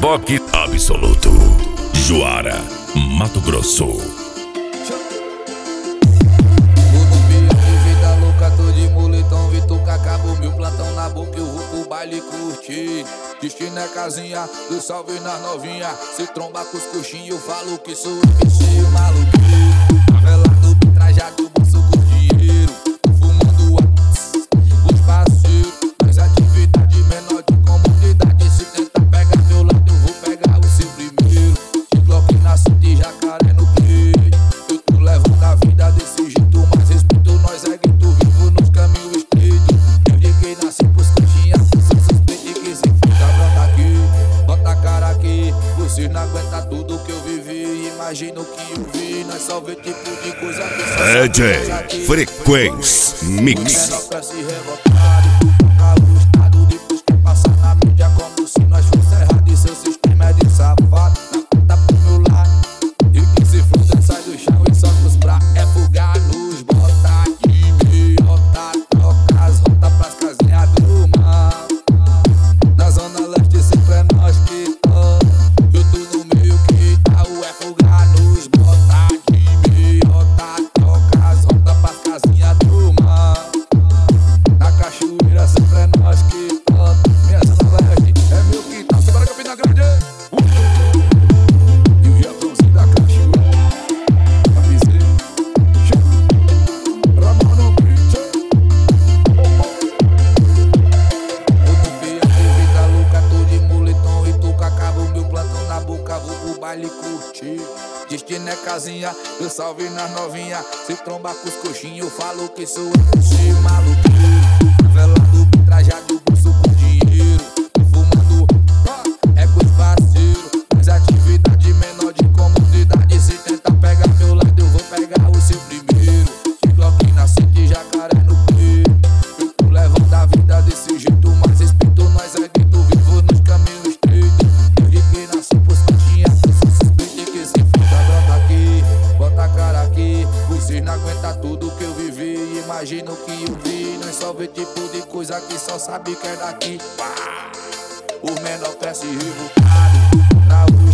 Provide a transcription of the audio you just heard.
Reboque absoluto. Juara, Mato Grosso. Vida louca, tô de moletom, Vituca, acabou meu plantão na boca, eu vou pro baile curtir. Destino é casinha, do salve nas novinha. Se tromba com os coxinhos, eu falo que sou MC maluquinho. Avelado, bem trajado, bolso com dinheiro. Tô fumando os parceiros. Mas atividade menor de comunidade. Se tentar pegar meu lado, eu vou pegar o seu primeiro. De Glock na cinta e jacaré no peito. Eu tô levando a vida desse jeito, mas respeito nós é grito vivo nos caminhos estreitos. Eu liguei nasci pros coxinhas, sou suspeito e que se fica, brota aqui, bota a cara aqui. Você não aguenta tudo que eu vivi, imagina o que eu vi. Nós só vê tipo de coisa que só DJ Frequência Mix. menor pra se revoltar e tocar o estado. Depois quer passar na mídia como se nós fosse errado. E seu sistema é de safado, na conta pro meu lado. E que se foda sai do chão e solta os bra. É fugar nos bota de meiota. Troca as rotas pras casinhas do mal. Na zona leste sempre é nós que toca. Eu tô no meio que tá o é fugar nos bota de meiota. Troca as rotas pras casinhas do mal. Na cachoeira sempre é nós que toca. Minha zona leste é meu quintal. Você bora Campina Grande. E o Riachãozinho da cachoeira. Avisei. Ramon no beat. Vida louca, tô de moletom e tô com acabo meu plantão na boca, vou pro baile curtir. Destino é casinha, eu salve nas novinha. Se tromba com os coxinhos, eu falo que sou MC maluquinho. Avelado, bem trajado, bolso com dinheiro. Tô fumando, é com os parceiros. Mas atividade menor de comunidade. Se tentar pegar meu lado, eu vou pegar o seu primeiro. De Glock na cinta e jacaré no peito. Eu tô levando a vida desse jeito, mas respeito nós é grito vivo nos caminhos estreitos. Eu liguei nasci pros coxinhas, eu sou suspeito e que se fica, brota aqui, bota a cara aqui. Vocês não aguentam tudo que eu vivi, imagina o que eu vi. Nós só vê tipo de coisa que só sabe que é daqui. Pá! O menor cresce revoltado,